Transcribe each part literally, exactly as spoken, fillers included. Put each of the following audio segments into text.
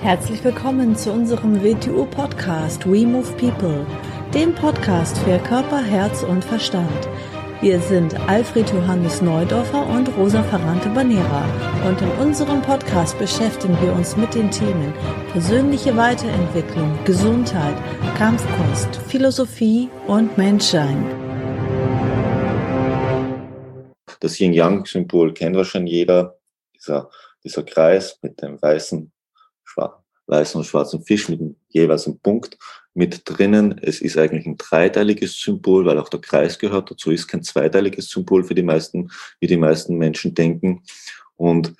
Herzlich willkommen zu unserem W T U-Podcast We Move People, dem Podcast für Körper, Herz und Verstand. Wir sind Alfred Johannes Neudorfer und Rosa Ferrante-Banera und in unserem Podcast beschäftigen wir uns mit den Themen persönliche Weiterentwicklung, Gesundheit, Kampfkunst, Philosophie und Menschsein. Das Yin-Yang-Symbol kennt wahrscheinlich jeder, dieser, dieser Kreis mit dem weißen, weißen und schwarzen Fisch mit dem jeweils einem Punkt mit drinnen. Es ist eigentlich ein dreiteiliges Symbol, weil auch der Kreis gehört dazu, ist kein zweiteiliges Symbol für die meisten, wie die meisten Menschen denken. Und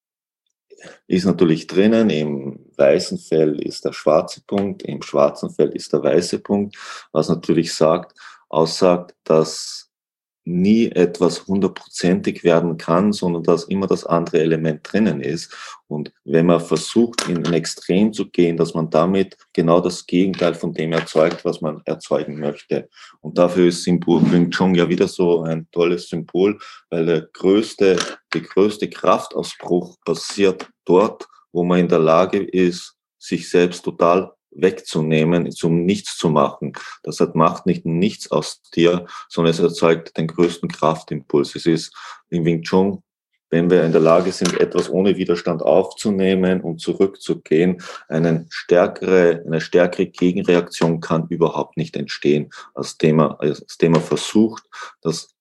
ist natürlich drinnen, im weißen Fell ist der schwarze Punkt, im schwarzen Fell ist der weiße Punkt, was natürlich sagt, aussagt, dass nie etwas hundertprozentig werden kann, sondern dass immer das andere Element drinnen ist. Und wenn man versucht, in ein Extrem zu gehen, dass man damit genau das Gegenteil von dem erzeugt, was man erzeugen möchte. Und dafür ist Symbol Wing Chun ja wieder so ein tolles Symbol, weil der größte, die größte Kraftausbruch passiert dort, wo man in der Lage ist, sich selbst total wegzunehmen, zum Nichts zu machen. Das hat Macht nicht nichts aus dir, sondern es erzeugt den größten Kraftimpuls. Es ist im Wing Chun, wenn wir in der Lage sind, etwas ohne Widerstand aufzunehmen und zurückzugehen, eine stärkere, eine stärkere Gegenreaktion kann überhaupt nicht entstehen, als dem man, als dem man versucht, das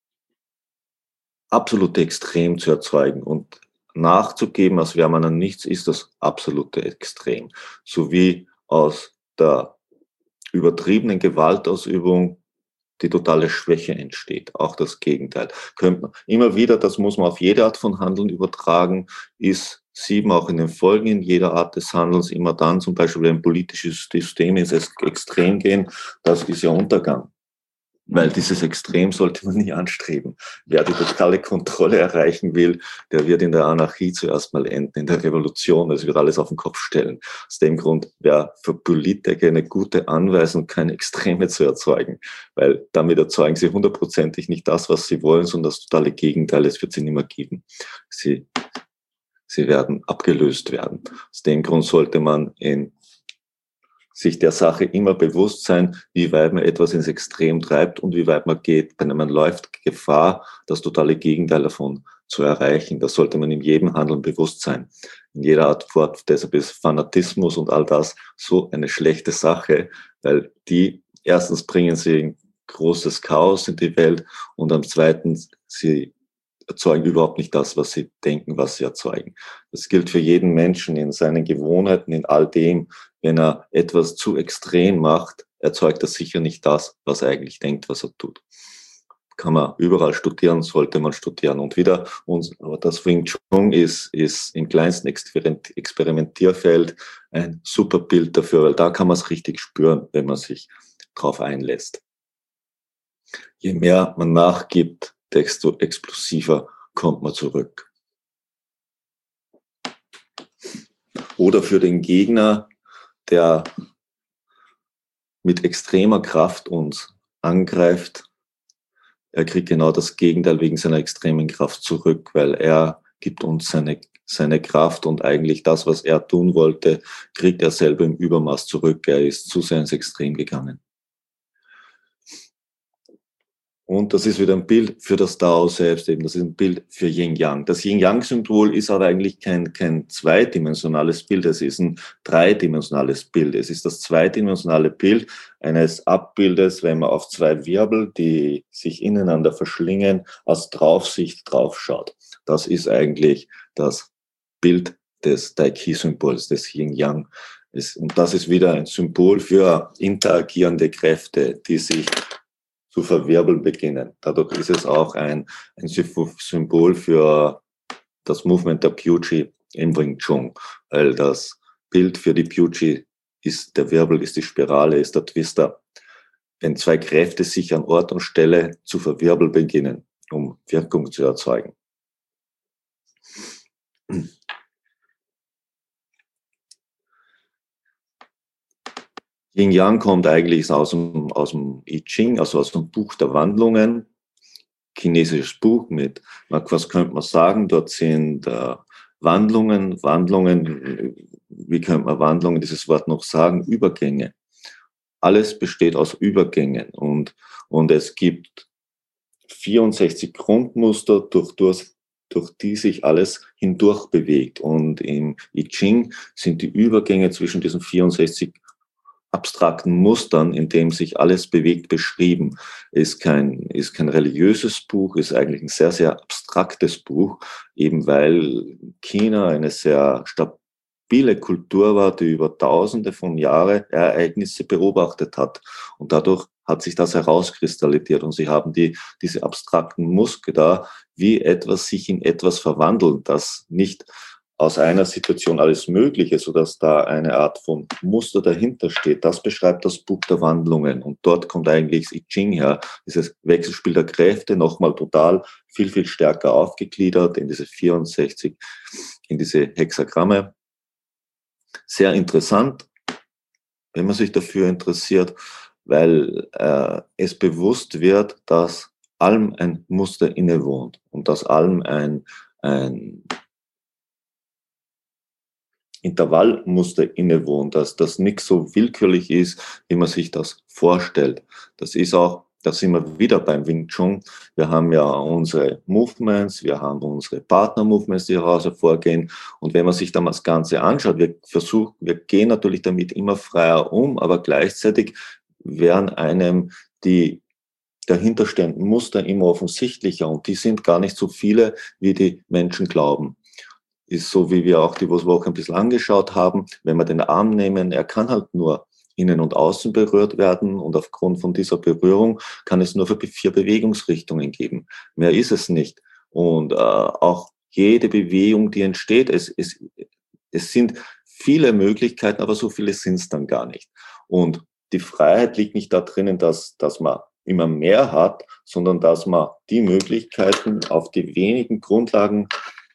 absolute Extrem zu erzeugen und nachzugeben, als wäre man an nichts, ist das absolute Extrem. Sowie aus der übertriebenen Gewaltausübung die totale Schwäche entsteht. Auch das Gegenteil. Könnte man immer wieder, das muss man auf jede Art von Handeln übertragen, ist sieben auch in den Folgen in jeder Art des Handelns immer dann, zum Beispiel wenn politische Systeme ins Extrem gehen, das ist ja Untergang. Weil dieses Extrem sollte man nie anstreben. Wer die totale Kontrolle erreichen will, der wird in der Anarchie zuerst mal enden, in der Revolution. Das wird alles auf den Kopf stellen. Aus dem Grund wäre für Politiker eine gute Anweisung, keine Extreme zu erzeugen. Weil damit erzeugen sie hundertprozentig nicht das, was sie wollen, sondern das totale Gegenteil. Es wird sie nicht mehr geben. Sie, sie werden abgelöst werden. Aus dem Grund sollte man in sich der Sache immer bewusst sein, wie weit man etwas ins Extrem treibt und wie weit man geht. Wenn man läuft Gefahr, das totale Gegenteil davon zu erreichen. Das sollte man in jedem Handeln bewusst sein. In jeder Art Wort. Deshalb ist Fanatismus und all das so eine schlechte Sache, weil die erstens bringen sie ein großes Chaos in die Welt und am zweiten sie erzeugen überhaupt nicht das, was sie denken, was sie erzeugen. Das gilt für jeden Menschen in seinen Gewohnheiten, in all dem. Wenn er etwas zu extrem macht, erzeugt er sicher nicht das, was er eigentlich denkt, was er tut. Kann man überall studieren, sollte man studieren. Und wieder, aber das Wing Chun ist, ist im kleinsten Experimentierfeld ein super Bild dafür, weil da kann man es richtig spüren, wenn man sich drauf einlässt. Je mehr man nachgibt, desto explosiver kommt man zurück. Oder für den Gegner, der mit extremer Kraft uns angreift, er kriegt genau das Gegenteil wegen seiner extremen Kraft zurück, weil er gibt uns seine, seine Kraft und eigentlich das, was er tun wollte, kriegt er selber im Übermaß zurück. Er ist zu sehr ins Extrem gegangen. Und das ist wieder ein Bild für das Tao selbst eben. Das ist ein Bild für Yin-Yang. Das Yin-Yang-Symbol ist aber eigentlich kein, kein zweidimensionales Bild. Es ist ein dreidimensionales Bild. Es ist das zweidimensionale Bild eines Abbildes, wenn man auf zwei Wirbel, die sich ineinander verschlingen, aus Draufsicht draufschaut. Das ist eigentlich das Bild des Tai-Chi-Symbols, des Yin-Yang. Und das ist wieder ein Symbol für interagierende Kräfte, die sich zu verwirbeln beginnen. Dadurch ist es auch ein, ein Symbol für das Movement der Puji im Wing Chun, weil das Bild für die Puji ist der Wirbel, ist die Spirale, ist der Twister. Wenn zwei Kräfte sich an Ort und Stelle zu verwirbeln beginnen, um Wirkung zu erzeugen. Yin-Yang kommt eigentlich aus dem, aus dem I Ching, also aus dem Buch der Wandlungen. Chinesisches Buch mit, was könnte man sagen, dort sind äh, Wandlungen, Wandlungen, wie könnte man Wandlungen, dieses Wort noch sagen, Übergänge. Alles besteht aus Übergängen und, und es gibt vierundsechzig Grundmuster, durch, durch, durch die sich alles hindurch bewegt. Und im I Ching sind die Übergänge zwischen diesen vierundsechzig abstrakten Mustern, in dem sich alles bewegt, beschrieben. Ist kein, ist kein religiöses Buch, ist eigentlich ein sehr, sehr abstraktes Buch, eben weil China eine sehr stabile Kultur war, die über tausende von Jahren Ereignisse beobachtet hat. Und dadurch hat sich das herauskristallisiert. Und sie haben die, diese abstrakten Muster da, wie etwas sich in etwas verwandeln, das nicht aus einer Situation alles Mögliche, sodass da eine Art von Muster dahinter steht. Das beschreibt das Buch der Wandlungen. Und dort kommt eigentlich das I Ching her, dieses Wechselspiel der Kräfte, nochmal total viel, viel stärker aufgegliedert in diese vierundsechzig, in diese Hexagramme. Sehr interessant, wenn man sich dafür interessiert, weil äh, es bewusst wird, dass allem ein Muster innewohnt und dass allem ein, ein Intervallmuster innewohnt, dass das nichts so willkürlich ist, wie man sich das vorstellt. Das ist auch, da sind wir wieder beim Wing Chun. Wir haben ja unsere Movements, wir haben unsere Partner-Movements, die daraus hervorgehen. Und wenn man sich dann das Ganze anschaut, wir versuchen, wir gehen natürlich damit immer freier um, aber gleichzeitig werden einem die dahinterstehenden Muster immer offensichtlicher und die sind gar nicht so viele, wie die Menschen glauben. Ist so, wie wir auch die Woche ein bisschen angeschaut haben, wenn wir den Arm nehmen, er kann halt nur innen und außen berührt werden und aufgrund von dieser Berührung kann es nur für vier Bewegungsrichtungen geben. Mehr ist es nicht. Und äh, auch jede Bewegung, die entsteht, es, es, es sind viele Möglichkeiten, aber so viele sind es dann gar nicht. Und die Freiheit liegt nicht da drinnen, dass, dass man immer mehr hat, sondern dass man die Möglichkeiten auf die wenigen Grundlagen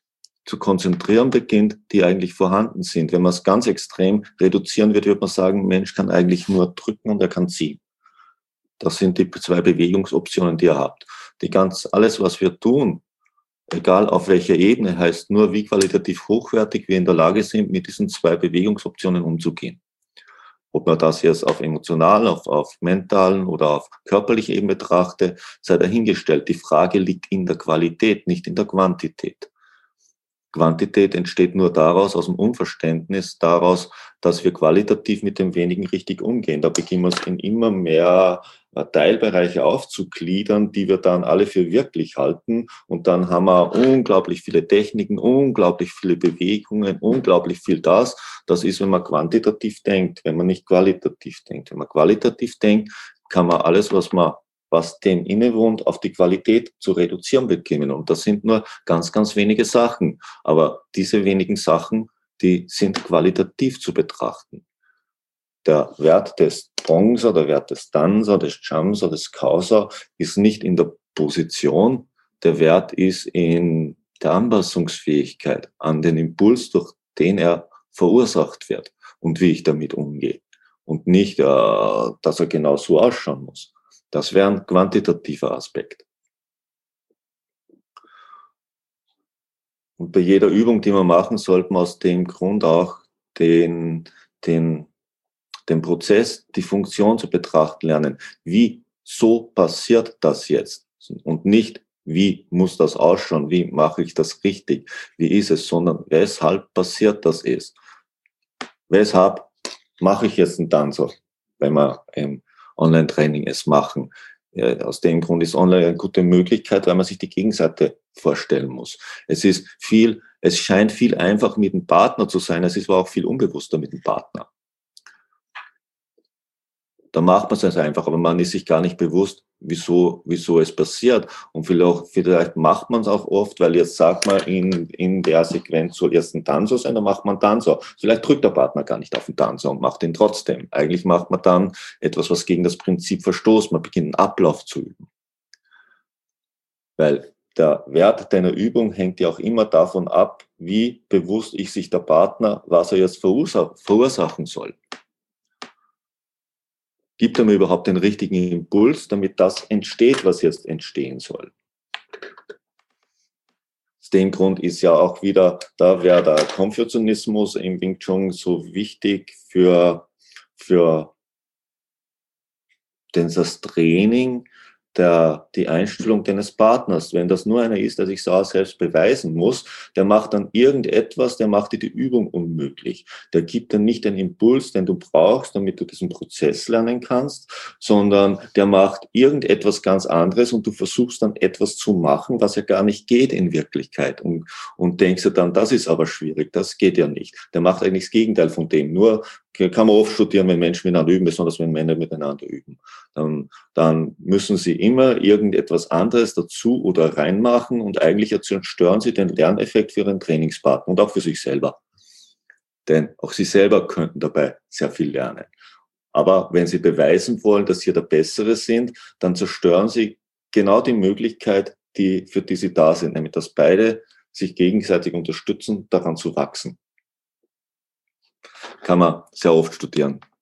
zu konzentrieren beginnt, die eigentlich vorhanden sind. Wenn man es ganz extrem reduzieren würde, würde man sagen, Mensch kann eigentlich nur drücken und er kann ziehen. Das sind die zwei Bewegungsoptionen, die ihr habt. Die ganz, alles, was wir tun, egal auf welcher Ebene, heißt nur, wie qualitativ hochwertig wir in der Lage sind, mit diesen zwei Bewegungsoptionen umzugehen. Ob man das jetzt auf emotionalen, auf, auf mentalen oder auf körperlicher Ebene betrachte, sei dahingestellt. Die Frage liegt in der Qualität, nicht in der Quantität. Quantität entsteht nur daraus, aus dem Unverständnis, daraus, dass wir qualitativ mit dem Wenigen richtig umgehen. Da beginnen wir es in immer mehr Teilbereiche aufzugliedern, die wir dann alle für wirklich halten. Und dann haben wir unglaublich viele Techniken, unglaublich viele Bewegungen, unglaublich viel das. Das ist, wenn man quantitativ denkt, wenn man nicht qualitativ denkt. Wenn man qualitativ denkt, kann man alles, was man was dem innewohnt, auf die Qualität zu reduzieren beginnen. Und das sind nur ganz, ganz wenige Sachen. Aber diese wenigen Sachen, die sind qualitativ zu betrachten. Der Wert des Bongsa, der Wert des Dansa, des Chamsa, des Kausa ist nicht in der Position. Der Wert ist in der Anpassungsfähigkeit an den Impuls, durch den er verursacht wird und wie ich damit umgehe. Und nicht, dass er genau so ausschauen muss. Das wäre ein quantitativer Aspekt. Und bei jeder Übung, die wir machen, sollte man aus dem Grund auch den, den, den Prozess, die Funktion zu betrachten lernen. Wie so passiert das jetzt? Und nicht, wie muss das ausschauen? Wie mache ich das richtig? Wie ist es? Sondern weshalb passiert das ist? Weshalb mache ich jetzt einen Tanzer, wenn wir im Online-Training es machen? Ja, aus dem Grund ist Online eine gute Möglichkeit, weil man sich die Gegenseite vorstellen muss. Es ist viel, es scheint viel einfacher mit dem Partner zu sein, es ist aber auch viel unbewusster mit dem Partner. Da macht man es also einfach, aber man ist sich gar nicht bewusst, wieso, wieso es passiert. Und vielleicht, vielleicht macht man es auch oft, weil jetzt sagt man, in, in der Sequenz soll erst ein Tanzo sein, dann macht man einen Tanzo. Vielleicht drückt der Partner gar nicht auf den Tanzo und macht ihn trotzdem. Eigentlich macht man dann etwas, was gegen das Prinzip verstoßt. Man beginnt einen Ablauf zu üben. Weil der Wert deiner Übung hängt ja auch immer davon ab, wie bewusst ich sich der Partner, was er jetzt verursachen soll. Gibt er mir überhaupt den richtigen Impuls, damit das entsteht, was jetzt entstehen soll? Aus dem Grund ist ja auch wieder, da wäre der Konfuzianismus im Wing Chun so wichtig für, für das Training, der, die Einstellung deines Partners. Wenn das nur einer ist, der sich so selbst beweisen muss, der macht dann irgendetwas, der macht dir die Übung unmöglich. Der gibt dann nicht den Impuls, den du brauchst, damit du diesen Prozess lernen kannst, sondern der macht irgendetwas ganz anderes und du versuchst dann etwas zu machen, was ja gar nicht geht in Wirklichkeit und, und denkst dir dann, das ist aber schwierig, das geht ja nicht. Der macht eigentlich das Gegenteil von dem, nur kann man oft studieren, wenn Menschen miteinander üben, besonders wenn Männer miteinander üben. Dann, dann müssen sie immer irgendetwas anderes dazu oder reinmachen und eigentlich zerstören sie den Lerneffekt für ihren Trainingspartner und auch für sich selber. Denn auch sie selber könnten dabei sehr viel lernen. Aber wenn sie beweisen wollen, dass sie der Bessere sind, dann zerstören sie genau die Möglichkeit, die, für die sie da sind, nämlich dass beide sich gegenseitig unterstützen, daran zu wachsen. Kann man sehr oft studieren.